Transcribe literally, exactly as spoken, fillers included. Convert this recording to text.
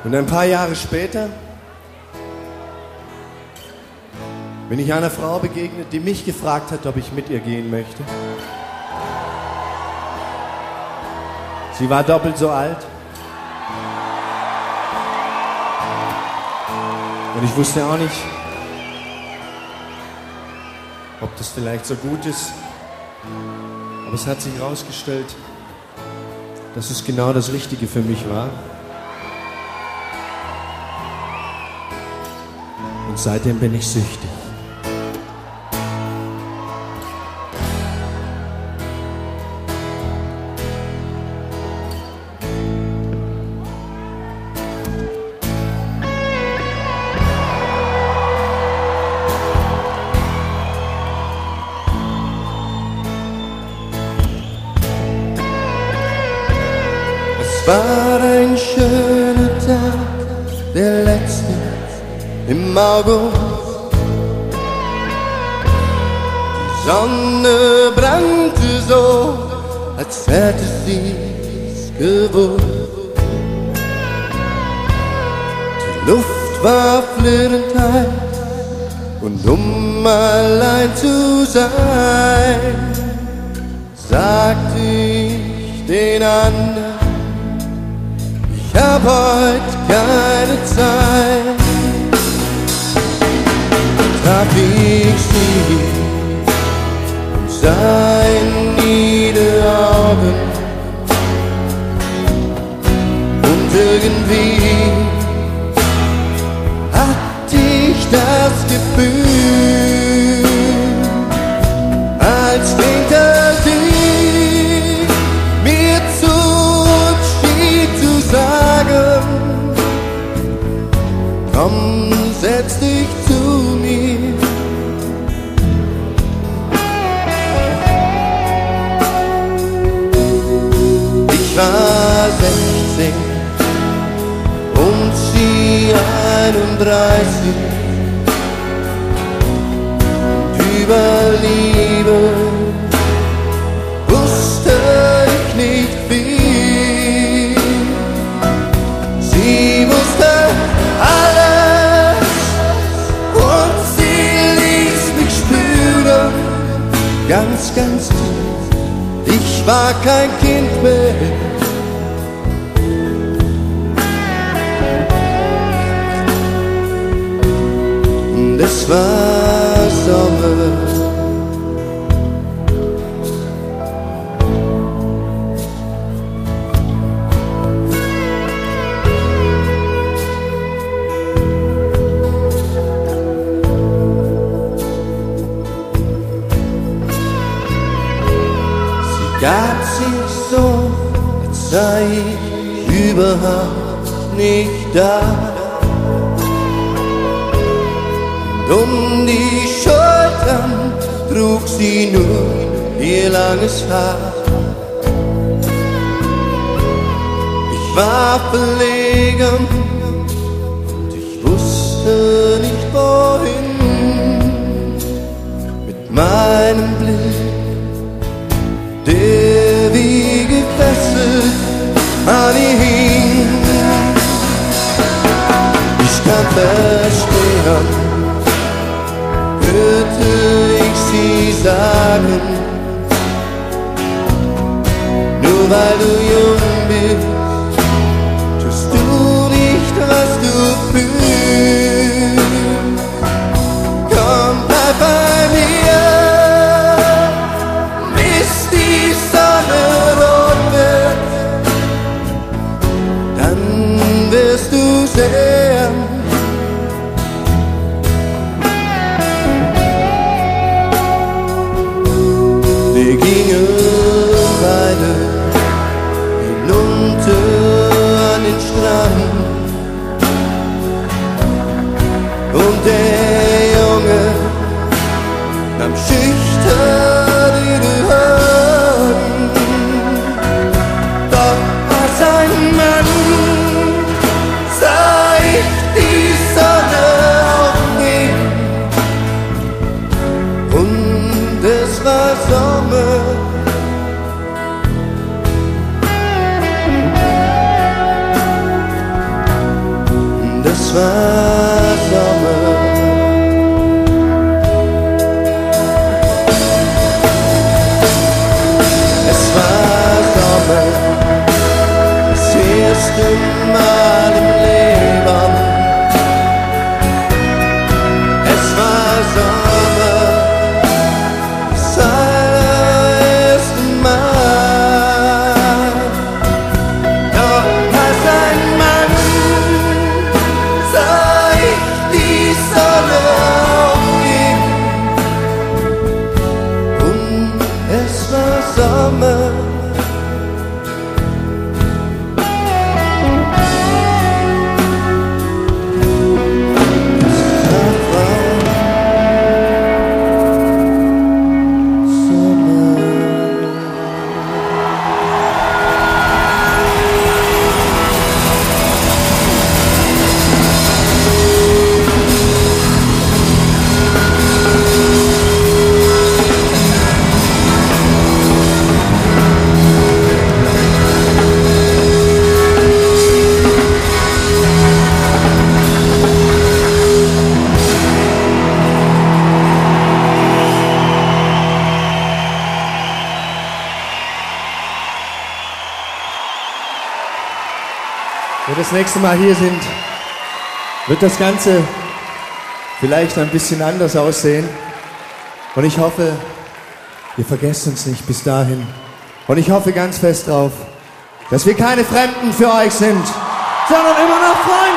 Und ein paar Jahre später bin ich einer Frau begegnet, die mich gefragt hat, ob ich mit ihr gehen möchte. Sie war doppelt so alt. Und ich wusste auch nicht, ob das vielleicht so gut ist. Aber es hat sich herausgestellt, dass es genau das Richtige für mich war. Und seitdem bin ich süchtig. Es war ein schöner Tag, der letzte im August. Die Sonne brannte so, als hätte sie's gewusst. Die Luft war flirrend heiß, und um allein zu sein, sagte ich den anderen: Ich hab heut keine Zeit. Traf ich sie und sah in ihre Augen, und irgendwie hatte ich das Gefühl, als hinter sie mir zu und schien zu sagen: Komm, setz dich zu mir. Ich war sechzehn und sie einunddreißig. Und über Liebe wusste ich nicht viel. Sie wusste alles und sie ließ mich spüren, ganz, ganz tief. Ich war kein Kind mehr. Und es war Sommer. Gab sich so, als sei ich überhaupt nicht da. Und um die Schultern trug sie nur ihr langes Haar. Ich war verlegen und ich wusste nicht wohin mit meinem Blick, der wie gefesselt an ihr hing. Ich kann verstehen, hörte ich sie sagen: Nur weil du jung bist, tust du nicht, was du fühlst. Komm, bleib bei mir, wirst du sehen. Wir gingen beide hinunter an den Strand, und der Junge nahm schüchtern ihre Hand. Doch als ein Mann sah ich die Sonne aufgehen, und es war Sommer. Sommer, das allererste Mal. Doch als ein Mann sah ich die Sonne aufgehen und es war Sommer. Wenn wir das nächste Mal hier sind, wird das Ganze vielleicht ein bisschen anders aussehen. Und ich hoffe, ihr vergesst uns nicht bis dahin. Und ich hoffe ganz fest drauf, dass wir keine Fremden für euch sind, sondern immer noch Freunde.